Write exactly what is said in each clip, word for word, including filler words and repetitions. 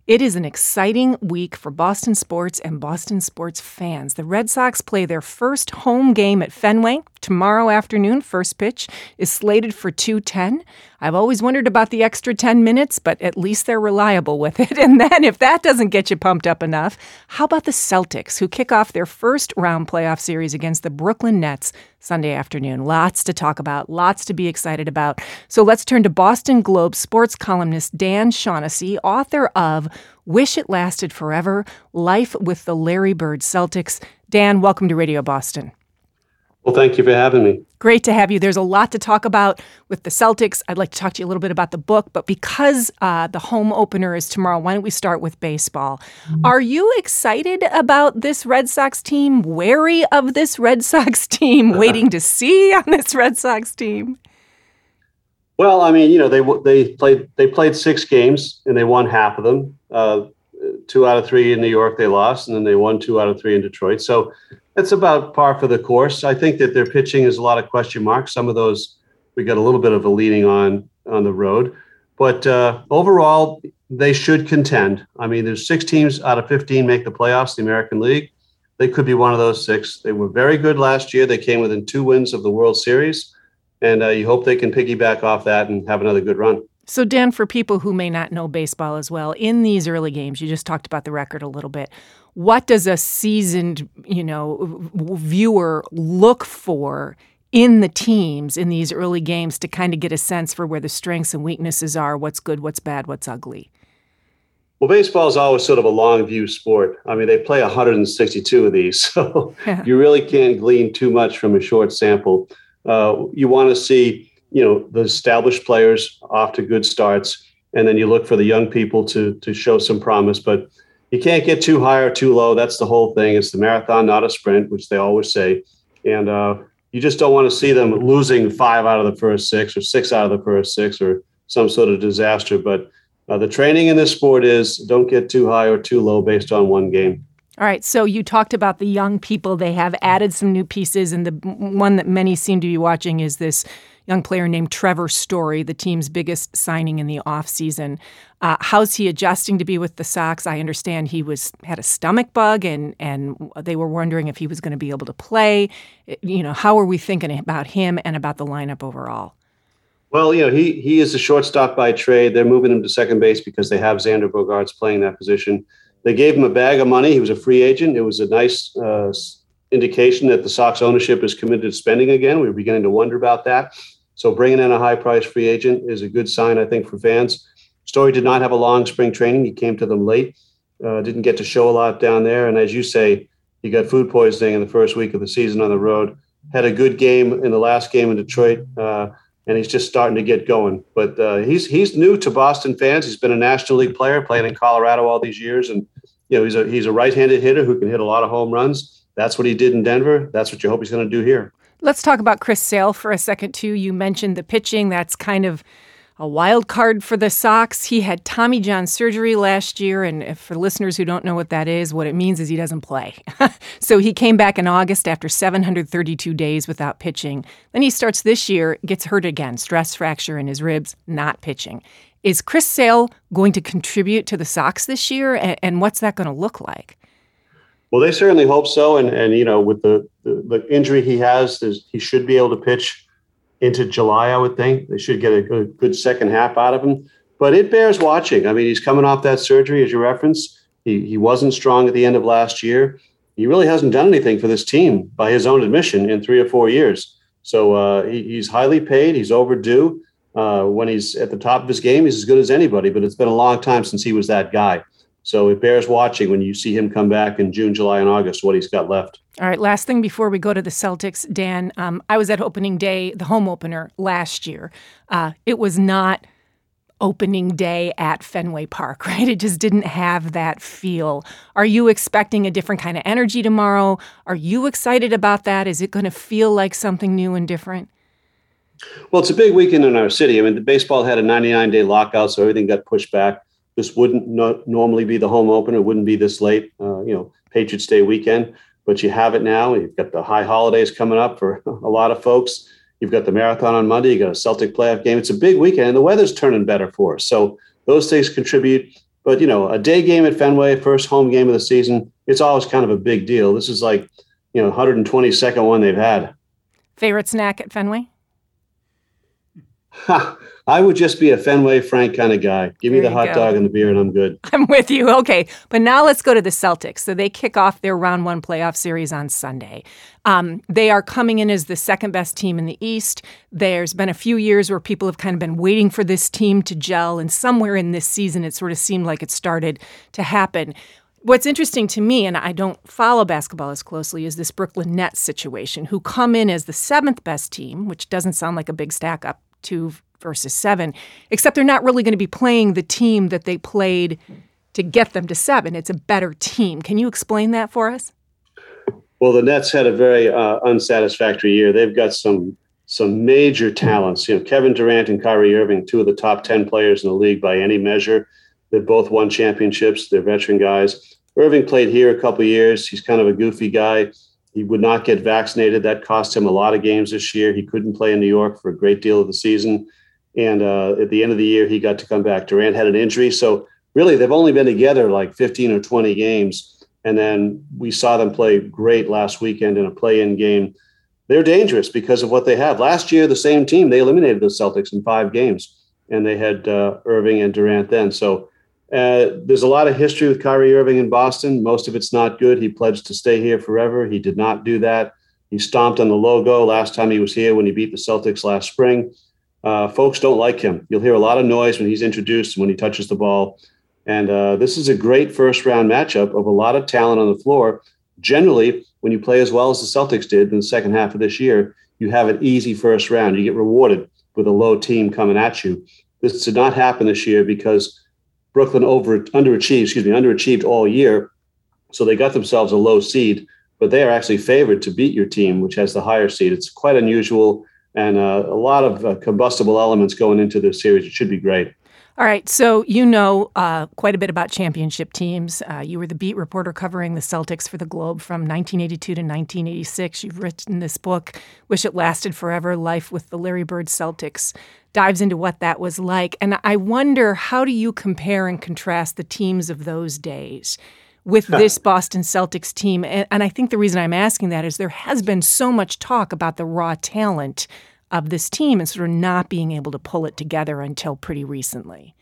It is an exciting week for Boston sports and Boston sports fans. The Red Sox play their first home game at Fenway tomorrow afternoon. First pitch is slated for two ten. I've always wondered about the extra ten minutes, but at least they're reliable with it. And then if that doesn't get you pumped up enough, how about the Celtics, who kick off their first round playoff series against the Brooklyn Nets Sunday afternoon? Lots to talk about, lots to be excited about. So let's turn to Boston Globe sports columnist Dan Shaughnessy, author of Wish It Lasted Forever, Life with the Larry Bird Celtics. Dan, welcome to Radio Boston. Well, thank you for having me. Great to have you. There's a lot to talk about with the Celtics. I'd like to talk to you a little bit about the book, but because uh, the home opener is tomorrow, why don't we start with baseball? Mm-hmm. Are you excited about this Red Sox team, wary of this Red Sox team, waiting to see on this Red Sox team? Well, I mean, you know, they they played they played six games and they won half of them. Uh, two out of three in New York they lost, and then they won two out of three in Detroit. So it's about par for the course. I think that their pitching is a lot of question marks. Some of those we got a little bit of a leading on on the road, but uh, overall they should contend. I mean, there's six teams out of fifteen make the playoffs, the American League. They could be one of those six. They were very good last year. They came within two wins of the World Series. And uh, you hope they can piggyback off that and have another good run. So, Dan, for people who may not know baseball as well, in these early games, you just talked about the record a little bit. What does a seasoned, you know, viewer look for in the teams in these early games to kind of get a sense for where the strengths and weaknesses are, what's good, what's bad, what's ugly? Well, baseball is always sort of a long view sport. I mean, they play one hundred sixty-two of these, so yeah. You really can't glean too much from a short sample. Uh, you want to see, you know, the established players off to good starts, and then you look for the young people to to show some promise. But you can't get too high or too low. That's the whole thing. It's the marathon, not a sprint, which they always say. And uh, you just don't want to see them losing five out of the first six or six out of the first six or some sort of disaster. But uh, the training in this sport is don't get too high or too low based on one game. All right, so you talked about the young people. They have added some new pieces, and the one that many seem to be watching is this young player named Trevor Story, the team's biggest signing in the offseason. Uh, how's he adjusting to be with the Sox? I understand he was had a stomach bug, and and they were wondering if he was going to be able to play. You know, how are we thinking about him and about the lineup overall? Well, you know, he he is a shortstop by trade. They're moving him to second base because they have Xander Bogaerts playing that position. They gave him a bag of money. He was a free agent. It was a nice uh, indication that the Sox ownership is committed to spending again. We were beginning to wonder about that. So bringing in a high-priced free agent is a good sign, I think, for fans. Story did not have a long spring training. He came to them late, uh, didn't get to show a lot down there. And as you say, he got food poisoning in the first week of the season on the road. Had a good game in the last game in Detroit, uh, and he's just starting to get going. But uh, he's he's new to Boston fans. He's been a National League player, playing in Colorado all these years, and you know he's a he's a right-handed hitter who can hit a lot of home runs. That's what he did in Denver. That's what you hope he's going to do here. Let's talk about Chris Sale for a second, too. You mentioned the pitching. That's kind of a wild card for the Sox. He had Tommy John surgery last year, and for listeners who don't know what that is, what it means is he doesn't play. So he came back in August after seven hundred thirty-two days without pitching. Then he starts this year, gets hurt again, stress fracture in his ribs, not pitching. Is Chris Sale going to contribute to the Sox this year, and, and what's that going to look like? Well, they certainly hope so, and and you know, with the the, the injury he has, he should be able to pitch into July, I would think. They should get a good, good second half out of him. But it bears watching. I mean, he's coming off that surgery, as you referenced. He he wasn't strong at the end of last year. He really hasn't done anything for this team, by his own admission, in three or four years. So uh, he, he's highly paid. He's overdue. Uh, when he's at the top of his game, he's as good as anybody. But it's been a long time since he was that guy. So it bears watching when you see him come back in June, July, and August, what he's got left. All right, last thing before we go to the Celtics, Dan. Um, I was at opening day, the home opener, last year. Uh, it was not opening day at Fenway Park, right? It just didn't have that feel. Are you expecting a different kind of energy tomorrow? Are you excited about that? Is it going to feel like something new and different? Well, it's a big weekend in our city. I mean, the baseball had a ninety-nine day lockout, so everything got pushed back. This wouldn't no- normally be the home opener. It wouldn't be this late, uh, you know, Patriots Day weekend. But you have it now. You've got the high holidays coming up for a lot of folks. You've got the marathon on Monday. You got a Celtic playoff game. It's a big weekend, and the weather's turning better for us. So those things contribute. But, you know, a day game at Fenway, first home game of the season, it's always kind of a big deal. This is like, you know, one hundred twenty-second one they've had. Favorite snack at Fenway? Ha, I would just be a Fenway Frank kind of guy. Give There me the you hot go. dog and the beer and I'm good. I'm with you. Okay. But now let's go to the Celtics. So they kick off their round one playoff series on Sunday. Um, they are coming in as the second best team in the East. There's been a few years where people have kind of been waiting for this team to gel. And somewhere in this season, it sort of seemed like it started to happen. What's interesting to me, and I don't follow basketball as closely, is this Brooklyn Nets situation, who come in as the seventh best team, which doesn't sound like a big stack up, two versus seven, except they're not really going to be playing the team that they played to get them to seven. It's a better team. Can you explain that for us? Well, the Nets had a very uh, unsatisfactory year. They've got some some major talents. You know, Kevin Durant and Kyrie Irving, two of the top ten players in the league by any measure. They've both won championships. They're veteran guys. Irving played here a couple of years. He's kind of a goofy guy. He would not get vaccinated. That cost him a lot of games this year. He couldn't play in New York for a great deal of the season. And uh, at the end of the year, he got to come back. Durant had an injury. So really, they've only been together like fifteen or twenty games. And then we saw them play great last weekend in a play-in game. They're dangerous because of what they have. Last year, the same team, they eliminated the Celtics in five games. And they had uh, Irving and Durant then. So Uh, there's a lot of history with Kyrie Irving in Boston. Most of it's not good. He pledged to stay here forever. He did not do that. He stomped on the logo last time he was here when he beat the Celtics last spring. Uh, folks don't like him. You'll hear a lot of noise when he's introduced and when he touches the ball. And uh, this is a great first round matchup of a lot of talent on the floor. Generally, when you play as well as the Celtics did in the second half of this year, you have an easy first round. You get rewarded with a low team coming at you. This did not happen this year because Brooklyn over underachieved, excuse me, underachieved all year. So they got themselves a low seed, but they are actually favored to beat your team, which has the higher seed. It's quite unusual and uh, a lot of uh, combustible elements going into this series. It should be great. All right, so you know uh, quite a bit about championship teams. Uh, you were the beat reporter covering the Celtics for the Globe from nineteen eighty-two to nineteen eighty-six. You've written this book, Wish It Lasted Forever, Life with the Larry Bird Celtics, dives into what that was like. And I wonder, how do you compare and contrast the teams of those days with this Boston Celtics team? And, and I think the reason I'm asking that is there has been so much talk about the raw talent of this team and sort of not being able to pull it together until pretty recently.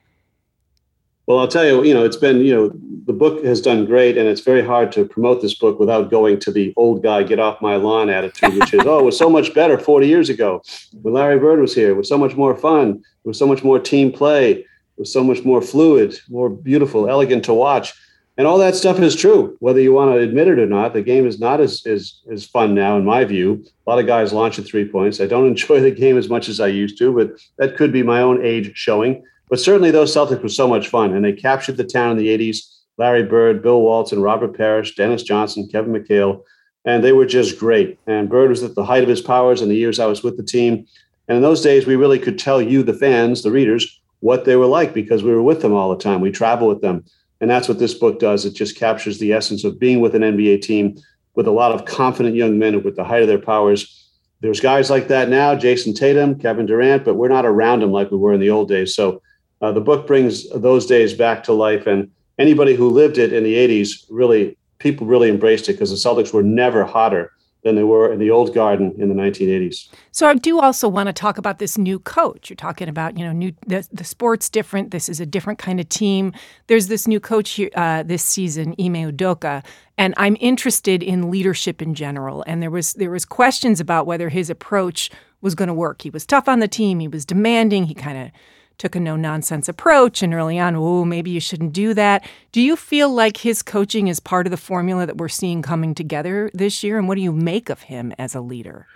Well, I'll tell you, you know, it's been, you know, the book has done great, and it's very hard to promote this book without going to the old guy, get off my lawn attitude, which is, oh, it was so much better forty years ago when Larry Bird was here. It was so much more fun. It was so much more team play. It was so much more fluid, more beautiful, elegant to watch. And all that stuff is true, whether you want to admit it or not. The game is not as, as, as fun now, in my view. A lot of guys launch at three points. I don't enjoy the game as much as I used to, but that could be my own age showing. But certainly those Celtics were so much fun, and they captured the town in the eighties. Larry Bird, Bill Walton, Robert Parrish, Dennis Johnson, Kevin McHale, and they were just great. And Bird was at the height of his powers in the years I was with the team. And in those days, we really could tell you, the fans, the readers, what they were like because we were with them all the time. We travel with them. And that's what this book does. It just captures the essence of being with an N B A team with a lot of confident young men with the height of their powers. There's guys like that now, Jason Tatum, Kevin Durant, but we're not around them like we were in the old days. So uh, the book brings those days back to life. And anybody who lived it in the eighties, really, people really embraced it because the Celtics were never hotter than they were in the old Garden in the nineteen eighties. So I do also want to talk about this new coach. You're talking about, you know, new the, the sport's different. This is a different kind of team. There's this new coach here, uh, this season, Ime Udoka, and I'm interested in leadership in general. And there was there was questions about whether his approach was going to work. He was tough on the team. He was demanding. He kind of took a no-nonsense approach, and early on, oh, maybe you shouldn't do that. Do you feel like his coaching is part of the formula that we're seeing coming together this year, and what do you make of him as a leader?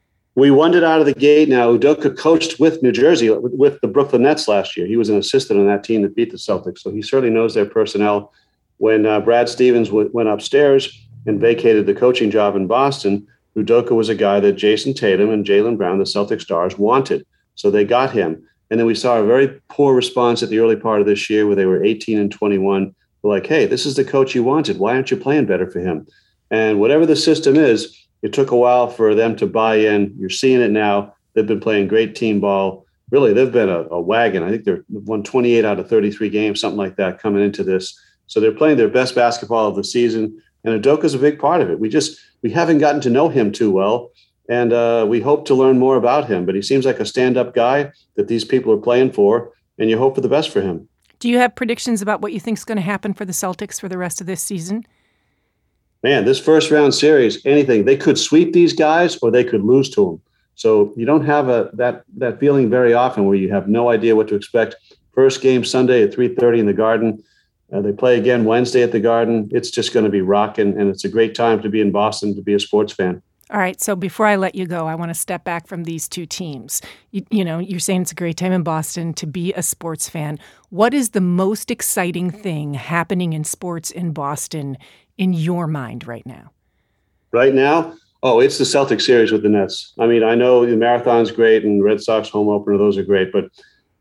We won it out of the gate. Now, Udoka coached with New Jersey, with the Brooklyn Nets last year. He was an assistant on that team that beat the Celtics, so he certainly knows their personnel. When uh, Brad Stevens w- went upstairs and vacated the coaching job in Boston, Udoka was a guy that Jason Tatum and Jaylen Brown, the Celtic stars, wanted, so they got him. And then we saw a very poor response at the early part of this year where they were eighteen and twenty-one. We're like, hey, this is the coach you wanted. Why aren't you playing better for him? And whatever the system is, it took a while for them to buy in. You're seeing it now. They've been playing great team ball. really, they've been a, a wagon. I think they've won twenty-eight out of thirty-three games, something like that, coming into this. So they're playing their best basketball of the season, and Udoka's a big part of it. We just we haven't gotten to know him too well, and uh, we hope to learn more about him. But he seems like a stand-up guy that these people are playing for, and you hope for the best for him. Do you have predictions about what you think is going to happen for the Celtics for the rest of this season? Man, this first round series, anything. They could sweep these guys or they could lose to them. So you don't have a that that feeling very often where you have no idea what to expect. First game Sunday at three thirty in the Garden. Uh, they play again Wednesday at the Garden. It's just going to be rocking, and it's a great time to be in Boston to be a sports fan. All right, so before I let you go, I want to step back from these two teams. You, you know, you're saying it's a great time in Boston to be a sports fan. What is the most exciting thing happening in sports in Boston in your mind right now? Right now? Oh, it's the Celtics series with the Nets. I mean, I know the Marathon's great and Red Sox home opener, those are great, but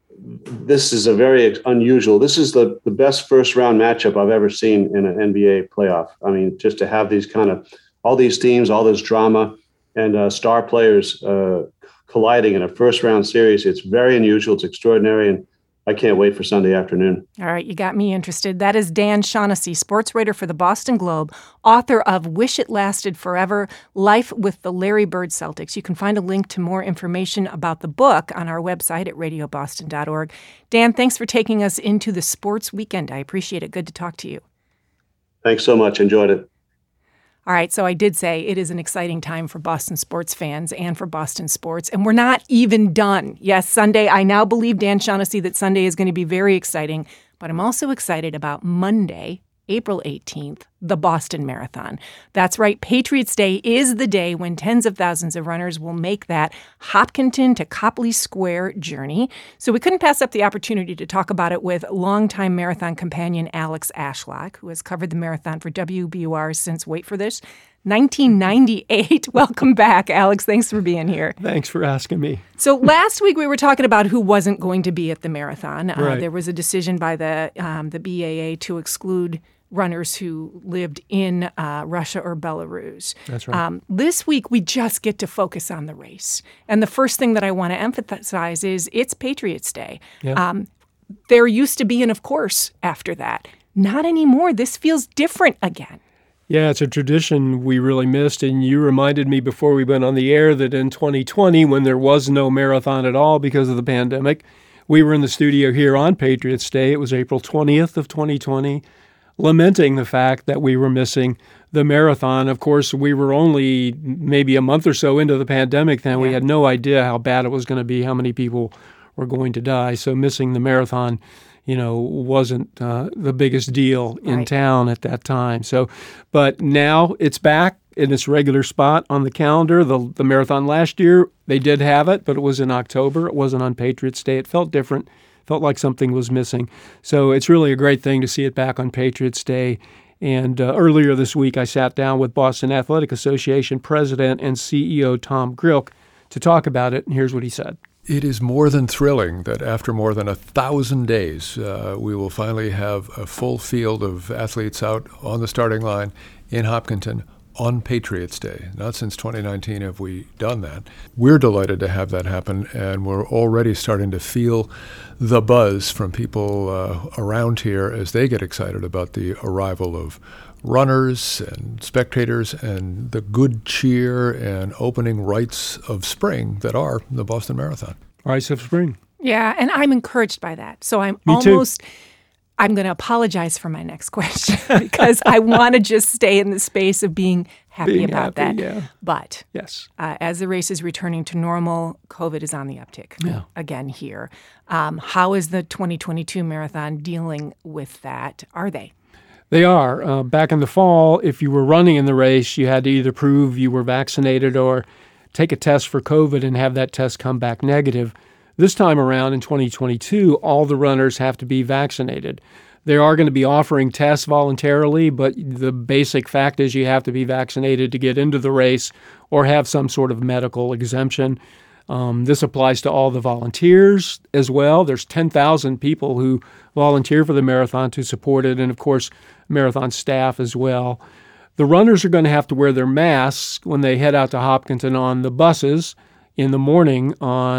this is a very unusual. This is the, the best first round matchup I've ever seen in an N B A playoff. I mean, just to have these kind of all these teams, all this drama, and uh, star players uh, colliding in a first-round series. It's very unusual. It's extraordinary, and I can't wait for Sunday afternoon. All right, you got me interested. That is Dan Shaughnessy, sports writer for the Boston Globe, author of Wish It Lasted Forever, Life with the Larry Bird Celtics. You can find a link to more information about the book on our website at radio boston dot org. Dan, thanks for taking us into the sports weekend. I appreciate it. Good to talk to you. Thanks so much. Enjoyed it. All right, so I did say it is an exciting time for Boston sports fans and for Boston sports, and we're not even done. Yes, Sunday, I now believe, Dan Shaughnessy, that Sunday is going to be very exciting, but I'm also excited about Monday, April eighteenth, the Boston Marathon. That's right, Patriots Day is the day when tens of thousands of runners will make that Hopkinton to Copley Square journey. So we couldn't pass up the opportunity to talk about it with longtime marathon companion Alex Ashlock, who has covered the marathon for W B U R since, wait for this, nineteen ninety-eight. Welcome back, Alex. Thanks for being here. Thanks for asking me. So last week we were talking about who wasn't going to be at the marathon. Right. Uh, there was a decision by the um, the B A A to exclude runners who lived in uh, Russia or Belarus. That's right. Um, this week, we just get to focus on the race. And the first thing that I want to emphasize is it's Patriots Day. Yeah. Um, there used to be, and of course, after that, not anymore. This feels different again. Yeah, it's a tradition we really missed. And you reminded me before we went on the air that in twenty twenty, when there was no marathon at all because of the pandemic, we were in the studio here on Patriots Day. It was April twentieth of twenty twenty. Lamenting the fact that we were missing the marathon. Of course, we were only maybe a month or so into the pandemic then. Yeah. We had no idea how bad it was going to be, how many people were going to die. So missing the marathon, you know, wasn't uh, the biggest deal in right. town at that time. So, but now it's back in its regular spot on the calendar. The, the marathon last year, they did have it, but it was in October. It wasn't on Patriots Day. It felt different. Felt like something was missing. So it's really a great thing to see it back on Patriots Day. And uh, earlier this week, I sat down with Boston Athletic Association President and C E O Tom Grilk to talk about it. And here's what he said. It is more than thrilling that after more than a thousand days, uh, we will finally have a full field of athletes out on the starting line in Hopkinton on Patriots Day. Not since twenty nineteen have we done that. We're delighted to have that happen, and we're already starting to feel the buzz from people uh, around here as they get excited about the arrival of runners and spectators and the good cheer and opening rites of spring that are the Boston Marathon. Rites of spring. Yeah, and I'm encouraged by that. So I'm Me almost... too. I'm going to apologize for my next question because I want to just stay in the space of being happy being about happy, that. Yeah. But yes, uh, as the race is returning to normal, COVID is on the uptick yeah. again here. Um, how is the twenty twenty-two marathon dealing with that? Are they? They are. Uh, back in the fall, if you were running in the race, you had to either prove you were vaccinated or take a test for COVID and have that test come back negative. This time around in twenty twenty-two, all the runners have to be vaccinated. They are going to be offering tests voluntarily, but the basic fact is you have to be vaccinated to get into the race or have some sort of medical exemption. Um, this applies to all the volunteers as well. There's ten thousand people who volunteer for the marathon to support it, and of course, marathon staff as well. The runners are going to have to wear their masks when they head out to Hopkinton on the buses in the morning on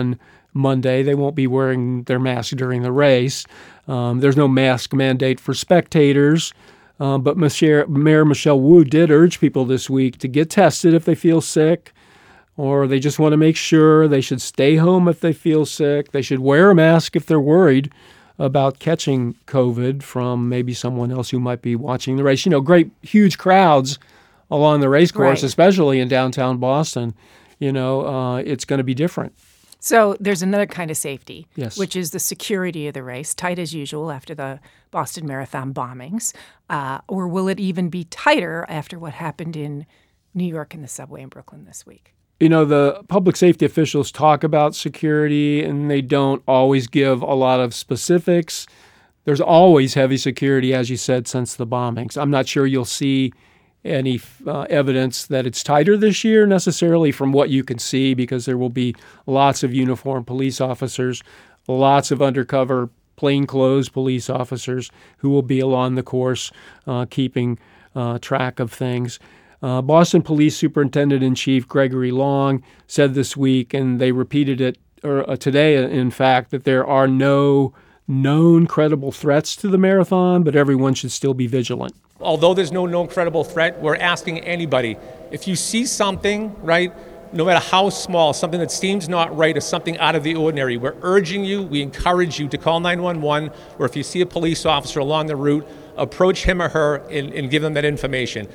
Monday. They won't be wearing their mask during the race. Um, there's no mask mandate for spectators. Uh, but Mayor Michelle Wu did urge people this week to get tested if they feel sick, or they just want to make sure. They should stay home if they feel sick. They should wear a mask if they're worried about catching COVID from maybe someone else who might be watching the race. You know, great, huge crowds along the race course, right. especially in downtown Boston. You know, uh, it's going to be different. So there's another kind of safety, yes. which is the security of the race, tight as usual after the Boston Marathon bombings. Uh, or will it even be tighter after what happened in New York and the subway in Brooklyn this week? You know, the public safety officials talk about security, and they don't always give a lot of specifics. There's always heavy security, as you said, since the bombings. I'm not sure you'll see any uh, evidence that it's tighter this year necessarily from what you can see, because there will be lots of uniformed police officers, lots of undercover plainclothes police officers who will be along the course uh, keeping uh, track of things. Uh, Boston Police Superintendent-in-Chief Gregory Long said this week, and they repeated it or, uh, today, in fact, that there are no known credible threats to the marathon, but everyone should still be vigilant. Although there's no known credible threat, we're asking anybody, if you see something, right, no matter how small, something that seems not right or something out of the ordinary, we're urging you, we encourage you to call nine one one, or if you see a police officer along the route, approach him or her and, and give them that information.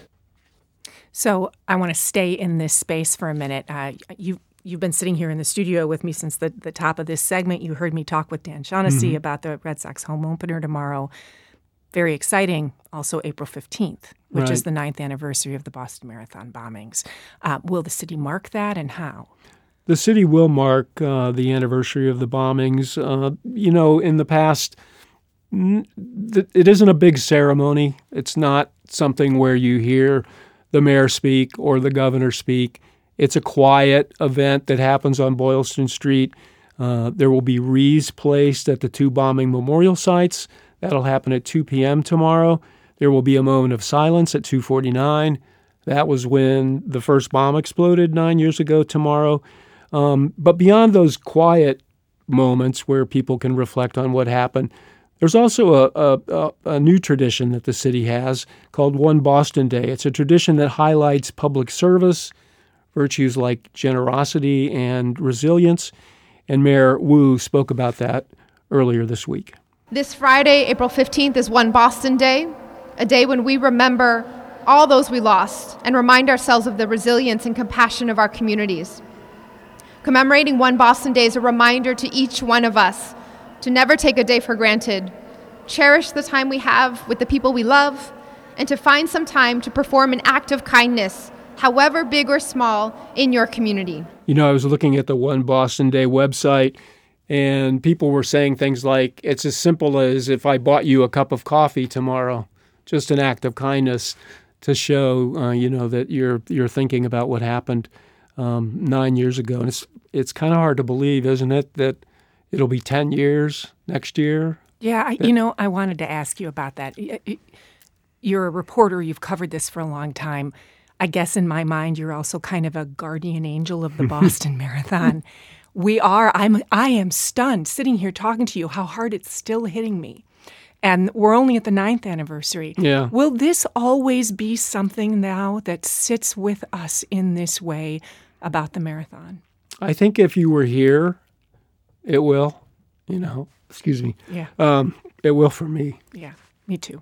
So I want to stay in this space for a minute. Uh, you, you've been sitting here in the studio with me since the, the top of this segment. You heard me talk with Dan Shaughnessy mm-hmm. about the Red Sox home opener tomorrow. Very exciting, also April fifteenth, which right. is the ninth anniversary of the Boston Marathon bombings. Uh, will the city mark that, and how? The city will mark uh, the anniversary of the bombings. Uh, you know, in the past, n- th- it isn't a big ceremony. It's not something where you hear the mayor speak or the governor speak. It's a quiet event that happens on Boylston Street. Uh, there will be wreaths placed at the two bombing memorial sites. That'll happen at two p.m. tomorrow. There will be a moment of silence at two forty-nine. That was when the first bomb exploded nine years ago tomorrow. Um, but beyond those quiet moments where people can reflect on what happened, there's also a, a, a new tradition that the city has called One Boston Day. It's a tradition that highlights public service, virtues like generosity and resilience. And Mayor Wu spoke about that earlier this week. This Friday, April fifteenth, is One Boston Day, a day when we remember all those we lost and remind ourselves of the resilience and compassion of our communities. Commemorating One Boston Day is a reminder to each one of us to never take a day for granted, cherish the time we have with the people we love, and to find some time to perform an act of kindness, however big or small, in your community. You know, I was looking at the One Boston Day website, and people were saying things like, it's as simple as if I bought you a cup of coffee tomorrow, just an act of kindness to show, uh, you know, that you're you're thinking about what happened um, nine years ago. And it's it's kind of hard to believe, isn't it, that it'll be ten years next year? Yeah, I, you know, I wanted to ask you about that. You're a reporter. You've covered this for a long time. I guess in my mind, you're also kind of a guardian angel of the Boston Marathon. We are. I'm. I am stunned sitting here talking to you how hard it's still hitting me. And we're only at the ninth anniversary. Yeah. Will this always be something now that sits with us in this way about the marathon? I think if you were here, it will. You know, excuse me. Yeah. Um, it will for me. Yeah, me too.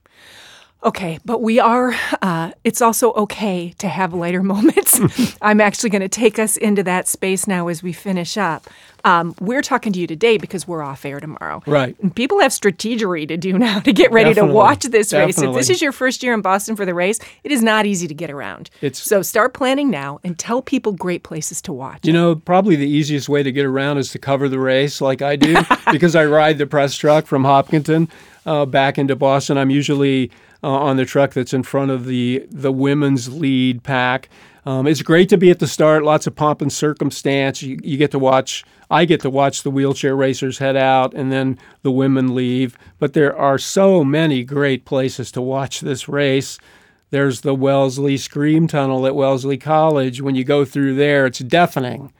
Okay, but we are, uh, it's also okay to have lighter moments. I'm actually going to take us into that space now as we finish up. Um, we're talking to you today because we're off air tomorrow. Right. And people have strategery to do now to get ready Definitely. to watch this race. Definitely. If this is your first year in Boston for the race, it is not easy to get around. It's, so start planning now and tell people great places to watch. You know, probably the easiest way to get around is to cover the race like I do because I ride the press truck from Hopkinton uh, back into Boston. I'm usually Uh, on the truck that's in front of the the women's lead pack. Um, it's great to be at the start, lots of pomp and circumstance. You, you get to watch, I get to watch the wheelchair racers head out and then the women leave. But there are so many great places to watch this race. There's the Wellesley Scream Tunnel at Wellesley College. When you go through there, it's deafening.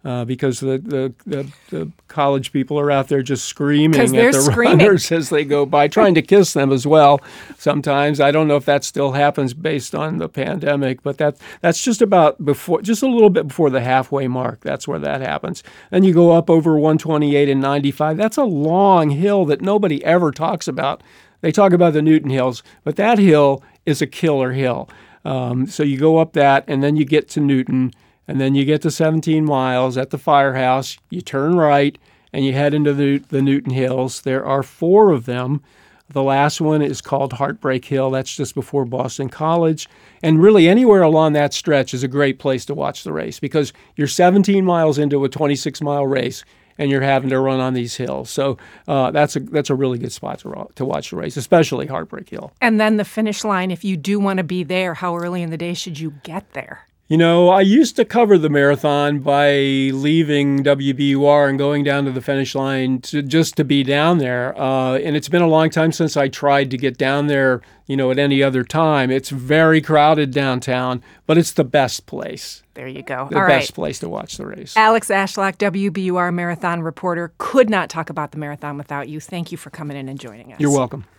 Uh, because the, the, the, the college people are out there just screaming at they're the screaming. runners as they go by, trying to kiss them as well sometimes. I don't know if that still happens based on the pandemic, but that that's just about before, just a little bit before the halfway mark. That's where that happens. Then you go up over one twenty-eight and ninety-five. That's a long hill that nobody ever talks about. They talk about the Newton Hills, but that hill is a killer hill. Um, so you go up that, and then you get to Newton, and then you get to seventeen miles at the firehouse. You turn right, and you head into the, the Newton Hills. There are four of them. The last one is called Heartbreak Hill. That's just before Boston College. And really anywhere along that stretch is a great place to watch the race because you're seventeen miles into a twenty-six mile race, and you're having to run on these hills. So uh, that's a that's a really good spot to, to watch the race, especially Heartbreak Hill. And then the finish line, if you do want to be there, how early in the day should you get there? You know, I used to cover the marathon by leaving W B U R and going down to the finish line to, just to be down there. Uh, and it's been a long time since I tried to get down there, you know, at any other time. It's very crowded downtown, but it's the best place. There you go. The All best right. place to watch the race. Alex Ashlock, W B U R marathon reporter. Could not talk about the marathon without you. Thank you for coming in and joining us. You're welcome.